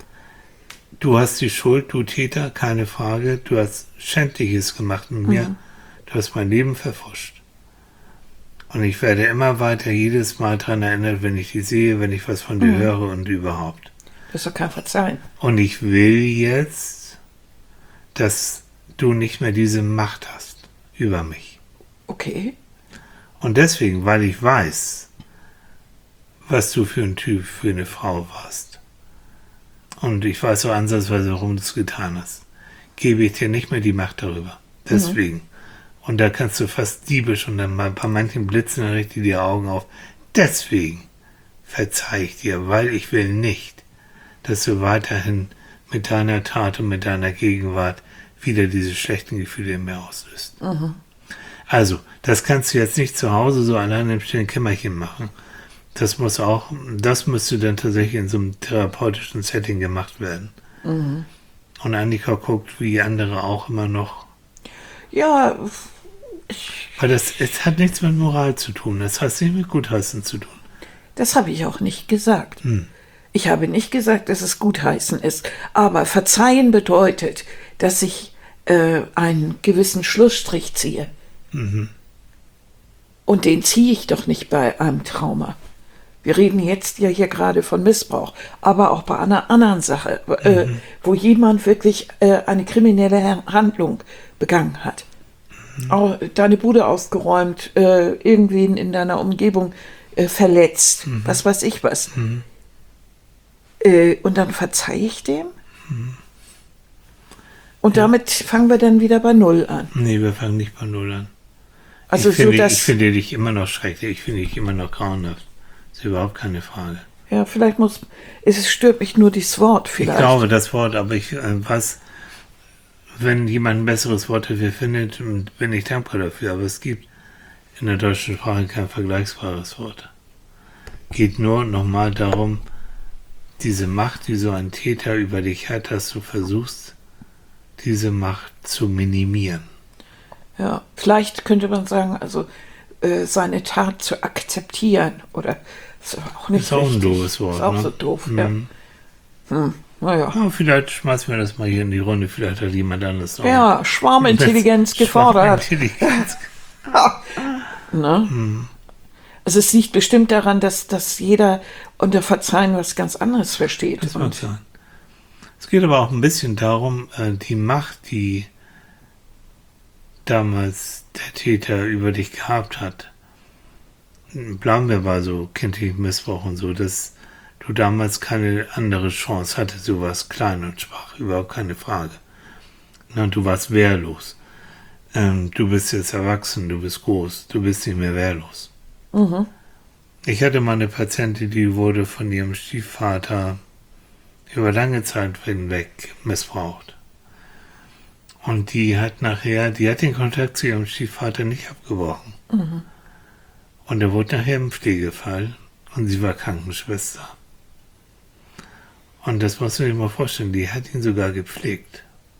Du hast die Schuld, du Täter, keine Frage. Du hast Schändliches gemacht mit mir. Du hast mein Leben verfuscht. Und ich werde immer weiter jedes Mal daran erinnert, wenn ich dich sehe, wenn ich was von dir höre und überhaupt. Das ist doch kein Verzeihen. Und ich will jetzt, dass du nicht mehr diese Macht hast über mich. Okay. Und deswegen, weil ich weiß, was du für ein Typ, für eine Frau warst. Und ich weiß so ansatzweise, warum du es getan hast. Gebe ich dir nicht mehr die Macht darüber. Deswegen. Und da kannst du fast diebisch und dann mal bei manchen blitzen, dann richte die Augen auf. Deswegen verzeihe ich dir, weil ich will nicht, dass du weiterhin mit deiner Tat und mit deiner Gegenwart wieder diese schlechten Gefühle in mir auslöst. Also, das kannst du jetzt nicht zu Hause so allein im stillen Kämmerchen machen. Das müsste dann tatsächlich in so einem therapeutischen Setting gemacht werden. Und Annika guckt, wie andere auch immer noch. Ja, Weil es hat nichts mit Moral zu tun. Das hat nicht mit Gutheißen zu tun. das habe ich auch nicht gesagt. Ich habe nicht gesagt, dass es Gutheißen ist. Aber verzeihen bedeutet, dass ich einen gewissen Schlussstrich ziehe. Und den ziehe ich doch nicht bei einem Trauma. Wir reden jetzt ja hier gerade von Missbrauch, aber auch bei einer anderen Sache, wo jemand wirklich eine kriminelle Handlung begangen hat. Auch deine Bude ausgeräumt, irgendwen in deiner Umgebung verletzt, was weiß ich was. Und dann verzeihe ich dem? Und damit fangen wir dann wieder bei Null an. Nee, wir fangen nicht bei Null an. Also ich finde dich immer noch schrecklich, ich finde dich immer noch grauenhaft. Das ist überhaupt keine Frage. Ja, vielleicht es stört mich nur das Wort vielleicht. Ich glaube das Wort, aber wenn jemand ein besseres Wort dafür findet, bin ich dankbar dafür. Aber es gibt in der deutschen Sprache kein vergleichbares Wort. Geht nur nochmal darum, diese Macht, die so ein Täter über dich hat, dass du versuchst, diese Macht zu minimieren. Ja, vielleicht könnte man sagen, also seine Tat zu akzeptieren oder ist auch nicht ist auch richtig. Ein doofes Wort. Ist auch ne? so doof, ja. Naja. Ja, vielleicht schmeißen wir das mal hier in die Runde, vielleicht hat jemand anderes noch. Ja, Schwarmintelligenz gefordert. Schwarmintelligenz. Ne? Also es liegt bestimmt daran, dass jeder unter Verzeihen was ganz anderes versteht. Das mag sein. Es geht aber auch ein bisschen darum, die Macht, die damals der Täter über dich gehabt hat. Bleiben wir bei so kindlichem Missbrauch und so, dass du damals keine andere Chance hattest. Du warst klein und schwach, überhaupt keine Frage. Und du warst wehrlos. Du bist jetzt erwachsen, du bist groß, du bist nicht mehr wehrlos. Ich hatte mal eine Patientin, die wurde von ihrem Stiefvater über lange Zeit hinweg missbraucht. Und die hat den Kontakt zu ihrem Stiefvater nicht abgebrochen. Und er wurde nachher im Pflegefall und sie war Krankenschwester. Und das musst du dir mal vorstellen, die hat ihn sogar gepflegt.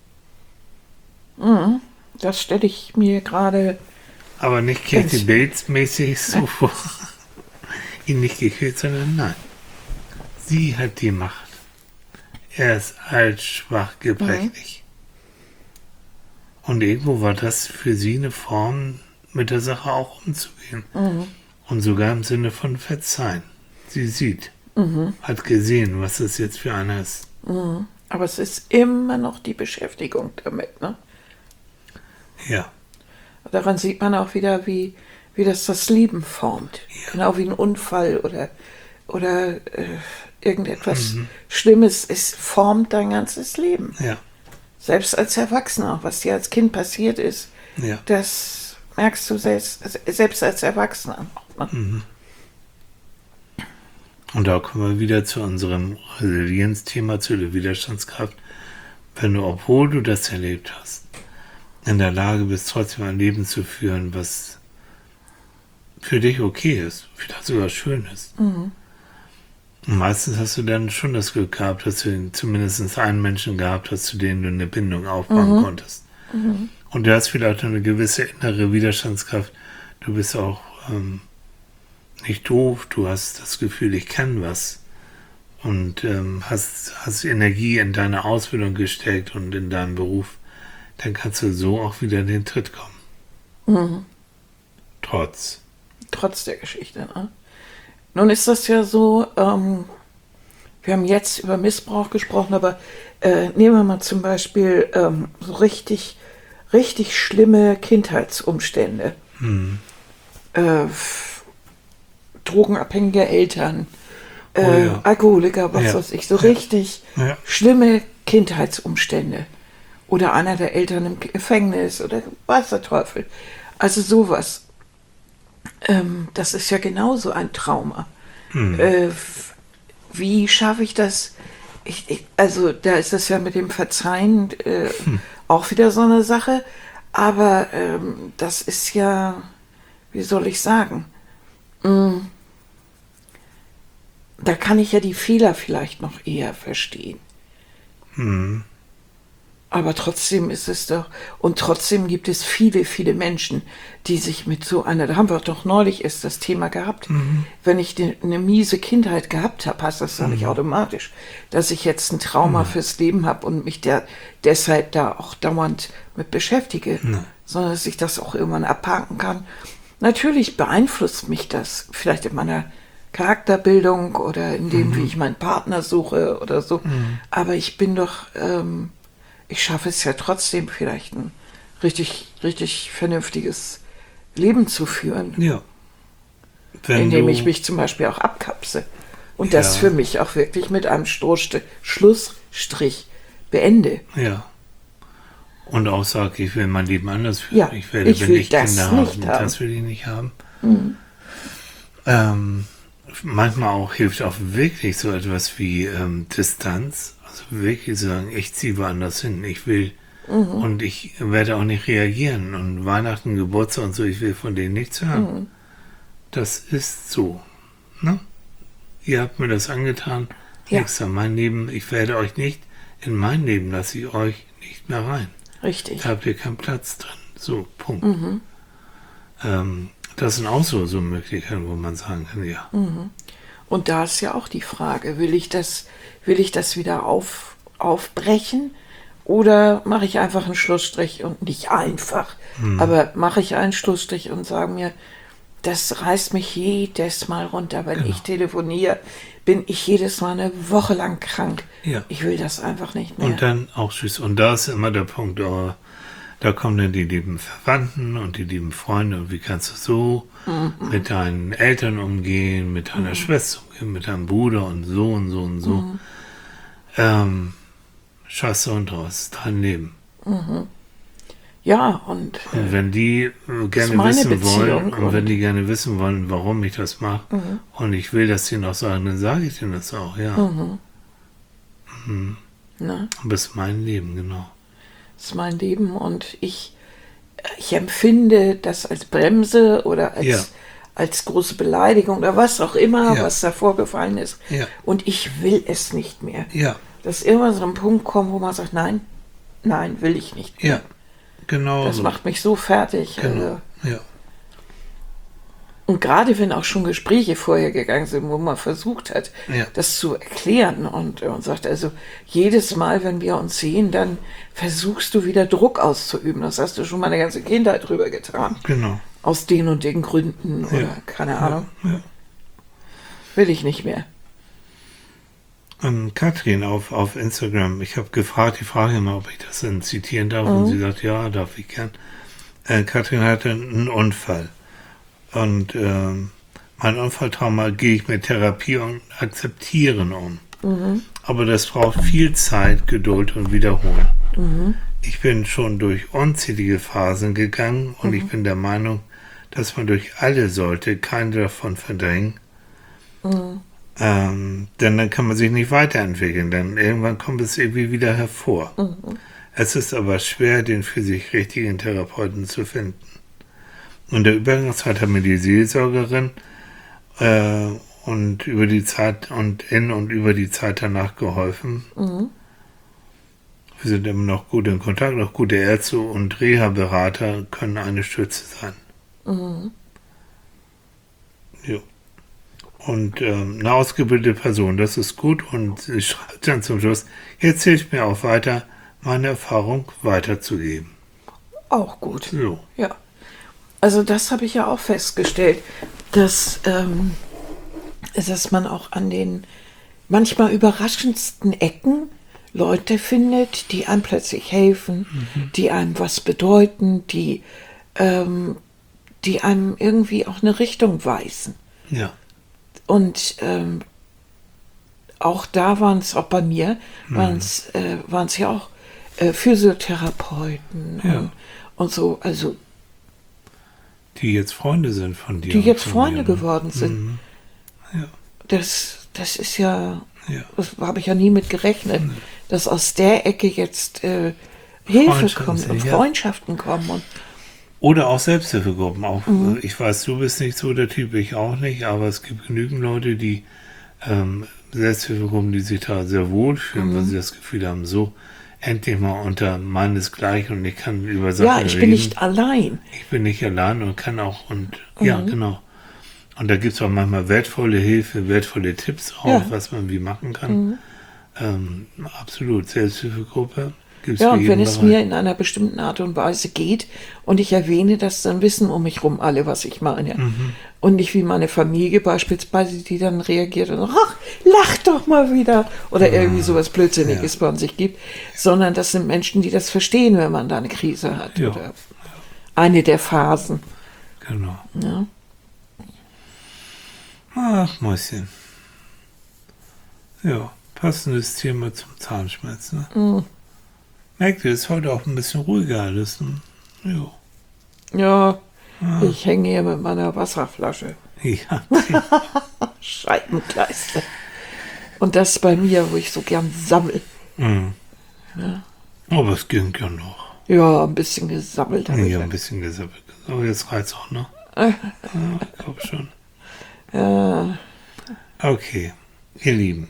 Das stelle ich mir gerade... Aber nicht Kathy Bates mäßig so vor. Ihn nicht gekillt, sondern nein. Sie hat die Macht. Er ist alt, schwach, gebrechlich. Und irgendwo war das für sie eine Form, mit der Sache auch umzugehen. Und sogar im Sinne von Verzeihen. Sie sieht, hat gesehen, was das jetzt für einer ist. Aber es ist immer noch die Beschäftigung damit, ne? Ja. Daran sieht man auch wieder, wie das Leben formt. Ja. Genau wie ein Unfall oder irgendetwas Schlimmes. Es formt dein ganzes Leben. Ja. Selbst als Erwachsener, was dir als Kind passiert ist, das merkst du selbst als Erwachsener. Und da kommen wir wieder zu unserem Resilienzthema, zu der Widerstandskraft. Wenn du, obwohl du das erlebt hast, in der Lage bist, trotzdem ein Leben zu führen, was für dich okay ist, vielleicht sogar schön ist. Und meistens hast du dann schon das Glück gehabt, dass du zumindest einen Menschen gehabt hast, zu dem du eine Bindung aufbauen konntest. Und du hast vielleicht eine gewisse innere Widerstandskraft. Du bist auch nicht doof, du hast das Gefühl, ich kann was. Und hast Energie in deine Ausbildung gesteckt und in deinen Beruf. Dann kannst du so auch wieder in den Tritt kommen. Trotz der Geschichte. Ne? Nun ist das ja so, wir haben jetzt über Missbrauch gesprochen, aber nehmen wir mal zum Beispiel so richtig schlimme Kindheitsumstände. Drogenabhängige Eltern, Alkoholiker, was weiß ich, so richtig schlimme Kindheitsumstände. Oder einer der Eltern im Gefängnis oder weiß der Teufel. Also sowas. Das ist ja genauso ein Trauma. Wie schaffe ich das? Also da ist das ja mit dem Verzeihen auch wieder so eine Sache. Aber das ist ja, wie soll ich sagen? da kann ich ja die Fehler vielleicht noch eher verstehen. Aber trotzdem ist es doch, und trotzdem gibt es viele, viele Menschen, die sich mit so einer, da haben wir doch neulich erst das Thema gehabt, wenn ich eine miese Kindheit gehabt habe, heißt das doch nicht automatisch, dass ich jetzt ein Trauma fürs Leben habe und mich deshalb da auch dauernd mit beschäftige, sondern dass ich das auch irgendwann abhaken kann. Natürlich beeinflusst mich das vielleicht in meiner Charakterbildung oder in dem, wie ich meinen Partner suche oder so, aber ich bin doch... ich schaffe es ja trotzdem, vielleicht ein richtig, richtig vernünftiges Leben zu führen. Ja. Indem ich mich zum Beispiel auch abkapse. Und das für mich auch wirklich mit einem Schlussstrich beende. Ja. Und auch sage, ich will mein Leben anders führen. Ja, ich will das Kinder nicht haben. Das will ich nicht haben. Manchmal auch hilft auch wirklich so etwas wie Distanz. Also wirklich sagen, ich ziehe woanders hin, ich will und ich werde auch nicht reagieren und Weihnachten, Geburtstag und so, ich will von denen nichts hören. Das ist so. Ne? Ihr habt mir das angetan, extra mein Leben, ich werde euch nicht, in mein Leben lasse ich euch nicht mehr rein. Richtig. Da habt ihr keinen Platz drin. So, Punkt. Das sind auch so Möglichkeiten, wo man sagen kann, ja. Und da ist ja auch die Frage, will ich das wieder aufbrechen oder mache ich einfach einen Schlussstrich und nicht einfach, aber mache ich einen Schlussstrich und sage mir, das reißt mich jedes Mal runter, wenn ich telefoniere, bin ich jedes Mal eine Woche lang krank. Ja. Ich will das einfach nicht mehr. Und dann auch tschüss. Und da ist immer der Punkt, da kommen dann die lieben Verwandten und die lieben Freunde und wie kannst du so mit deinen Eltern umgehen, mit deiner Schwester umgehen, mit deinem Bruder und so und so und so. Scheiße und draus, dein Leben. Ja, und wenn die gerne wissen wollen, und wenn die gerne wissen wollen, warum ich das mache, und ich will, dass sie noch sagen, dann sage ich denen das auch, ja. Na? Aber es ist mein Leben, genau. Das ist mein Leben und ich empfinde das als Bremse oder als große Beleidigung oder was auch immer, was da vorgefallen ist. Ja. Und ich will es nicht mehr. Ja. Dass irgendwann so ein Punkt kommt, wo man sagt, nein, will ich nicht mehr. Ja, genau. Das macht mich so fertig. Genau. Ja. Und gerade wenn auch schon Gespräche vorher gegangen sind, wo man versucht hat, das zu erklären und sagt, also jedes Mal, wenn wir uns sehen, dann versuchst du wieder Druck auszuüben. Das hast du schon meine ganze Kindheit drüber getan. Genau. Aus den und den Gründen oder keine Ahnung. Ja. Will ich nicht mehr. Katrin auf Instagram, ich habe gefragt, die Frage immer, ob ich das dann zitieren darf und sie sagt, ja, darf ich gern. Katrin hatte einen Unfall. Und mein Unfalltrauma gehe ich mit Therapie und Akzeptieren um. Aber das braucht viel Zeit, Geduld und Wiederholen. Ich bin schon durch unzählige Phasen gegangen und ich bin der Meinung, dass man durch alle sollte, keine davon verdrängen. Denn dann kann man sich nicht weiterentwickeln, denn irgendwann kommt es irgendwie wieder hervor. Es ist aber schwer, den für sich richtigen Therapeuten zu finden. Und der Übergangszeit hat mir die Seelsorgerin und über die Zeit und über die Zeit danach geholfen. Wir sind immer noch gut in Kontakt, auch gute Ärzte und Reha-Berater können eine Stütze sein. Ja. Und eine ausgebildete Person, das ist gut. Und sie schreibt dann zum Schluss, jetzt hilft mir auch weiter, meine Erfahrung weiterzugeben. Auch gut. So. Ja. Also das habe ich ja auch festgestellt, dass man auch an den manchmal überraschendsten Ecken Leute findet, die einem plötzlich helfen, die einem was bedeuten, die einem irgendwie auch eine Richtung weisen. Ja. Und auch da waren es, auch bei mir, waren es ja auch Physiotherapeuten und so, also die jetzt Freunde sind von dir. Die jetzt Freunde geworden sind. Ja. Das ist ja, das habe ich ja nie mit gerechnet, dass aus der Ecke jetzt Hilfe kommt und Freundschaften kommen. Oder auch Selbsthilfegruppen. Auch, ich weiß, du bist nicht so der Typ, ich auch nicht, aber es gibt genügend Leute, die Selbsthilfegruppen, die sich da sehr wohlfühlen, weil sie das Gefühl haben, so endlich mal unter meinesgleichen und ich kann über Sachen Ja, reden. ich bin nicht allein. Ich bin nicht allein und kann auch ja, genau. Und da gibt es auch manchmal wertvolle Hilfe, wertvolle Tipps auch, was man wie machen kann. Absolut, Selbsthilfegruppe gibt es Ja, für und jeden wenn es Bereich. mir in einer bestimmten Art und Weise geht und ich erwähne das, dann wissen um mich rum alle, was ich meine. Und nicht wie meine Familie beispielsweise, die dann reagiert und sagt, ach, lach doch mal wieder oder irgendwie sowas Blödsinniges von sich gibt, sondern das sind Menschen, die das verstehen, wenn man da eine Krise hat Ja. oder eine der Phasen. Genau. Ja. Ach, Mäuschen. Ja, passendes Thema zum Zahnschmerz, ne? Merkt ihr, ist heute auch ein bisschen ruhiger alles, ne? Ja, ich hänge hier mit meiner Wasserflasche. Ja. Scheibenkleister. Und das bei mir, wo ich so gern sammel. Aber es ging ja noch. Ja, ein bisschen gesammelt habe Ja, ich. ein bisschen gesammelt. Aber jetzt reizt auch, ne? Ja, ich glaube schon. Ja. Okay, ihr Lieben.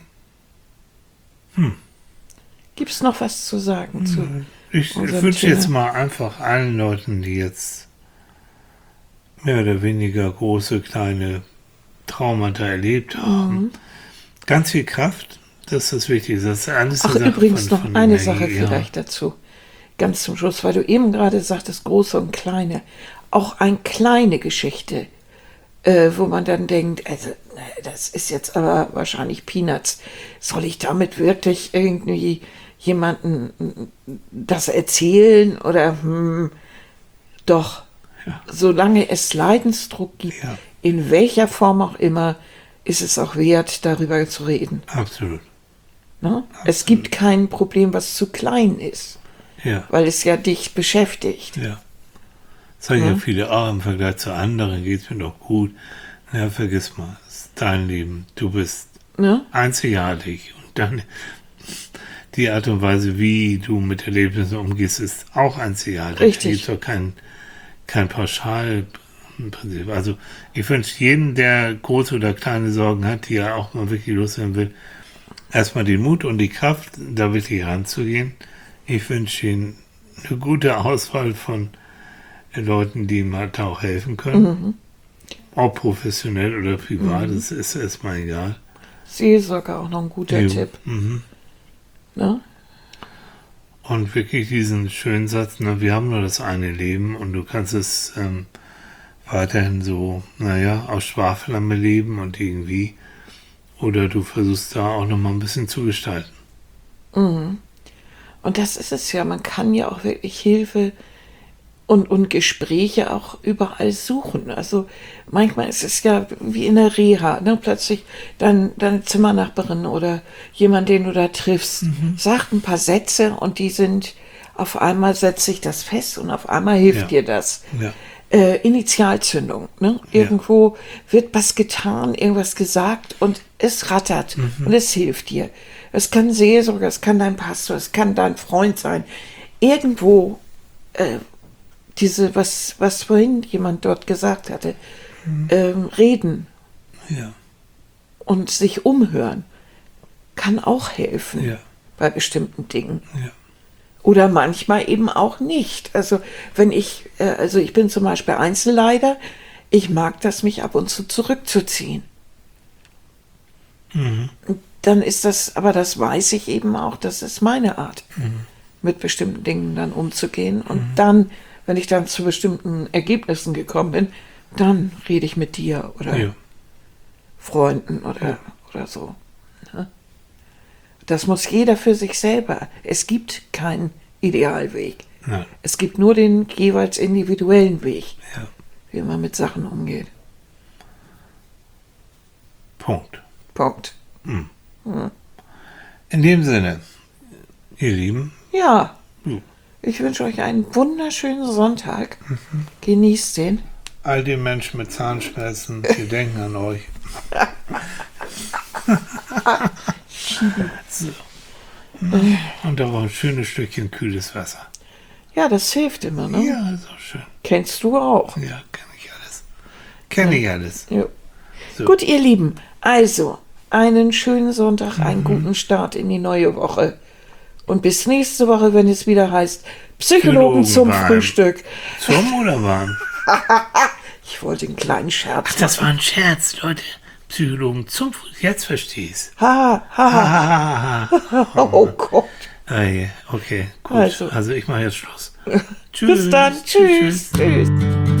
Gibt's noch was zu sagen zu Ich unserem wünsche Thema? jetzt mal einfach allen Leuten, die jetzt mehr oder weniger große, kleine Traumata erlebt haben, ganz viel Kraft. Das ist das Wichtigste. Das ist alles Ach, eine Sache übrigens noch von eine Energie, Sache ja. vielleicht dazu. Ganz zum Schluss, weil du eben gerade sagtest, große und kleine. Auch eine kleine Geschichte, wo man dann denkt, also das ist jetzt aber wahrscheinlich Peanuts. Soll ich damit wirklich irgendwie jemanden das erzählen? Oder doch, solange es Leidensdruck gibt, Ja. in welcher Form auch immer, ist es auch wert, darüber zu reden. Absolut. Ne? Es gibt kein Problem, was zu klein ist, Ja, weil es ja dich beschäftigt. ja. Sagen ja viele, im Vergleich zu anderen geht es mir doch gut. Ja, vergiss mal, es ist dein Leben. Du bist Ne? einzigartig. Und dann die Art und Weise, wie du mit Erlebnissen umgehst, ist auch einzigartig. Richtig. Da gibt es doch kein Pauschalprinzip. Also ich wünsche jedem, der große oder kleine Sorgen hat, die er auch mal wirklich loswerden will, erstmal den Mut und die Kraft, da wirklich ranzugehen. Ich wünsche Ihnen eine gute Auswahl von Leuten, die ihm halt auch helfen können. Ob professionell oder privat, das ist erstmal egal. Seelsorge auch noch ein guter Jo. Tipp. Ne? Und wirklich diesen schönen Satz, ne, wir haben nur das eine Leben und du kannst es weiterhin so, aus Schwafel beleben und irgendwie, oder du versuchst da auch nochmal ein bisschen zu gestalten. Und das ist es ja, man kann ja auch wirklich Hilfe und Gespräche auch überall suchen. Also manchmal ist es ja wie in der Reha, ne? Plötzlich deine Zimmernachbarin oder jemand, den du da triffst, sagt ein paar Sätze und die sind, auf einmal setzt sich das fest und auf einmal hilft Ja. dir das. Ja. Initialzündung, ne? Irgendwo wird was getan, irgendwas gesagt und es rattert und es hilft dir. Es kann Seelsorger, es kann dein Pastor, es kann dein Freund sein. Irgendwo was vorhin jemand dort gesagt hatte, reden Ja, und sich umhören, kann auch helfen ja, bei bestimmten Dingen. ja. Oder manchmal eben auch nicht. Also wenn ich bin zum Beispiel Einzelleider, ich mag das, mich ab und zu zurückzuziehen. Und dann ist das, aber das weiß ich eben auch, das ist meine Art, mit bestimmten Dingen dann umzugehen. Und dann, wenn ich dann zu bestimmten Ergebnissen gekommen bin, dann rede ich mit dir oder Ja. Freunden oder so. Ne? Das muss jeder für sich selber. Es gibt keinen Idealweg. Nein. Es gibt nur den jeweils individuellen Weg, Ja. wie man mit Sachen umgeht. Punkt. Punkt. In dem Sinne, ihr Lieben, Ja, Ja. ich wünsche euch einen wunderschönen Sonntag. Genießt den. all die Menschen mit Zahnschmerzen, wir denken an euch. So. Und da war ein schönes Stückchen kühles Wasser. Ja, das hilft immer, ne? Ja, ist auch schön. Kennst du auch. Ja, kenne ich alles. Kenne ich alles. Ja. So. Gut, ihr Lieben, also, einen schönen Sonntag, einen guten Start in die neue Woche. Und bis nächste Woche, wenn es wieder heißt, Psychologen zum warm. Frühstück. Zum oder warm? Ich wollte einen kleinen Scherz Ach, das war ein Scherz, Leute. Psychologen zum Frühstück. Jetzt verstehe ich's. Ha, ha, ha. Oh Gott. Okay, gut. Also ich mache jetzt Schluss. Bis dann. Tschüss. Tschüss.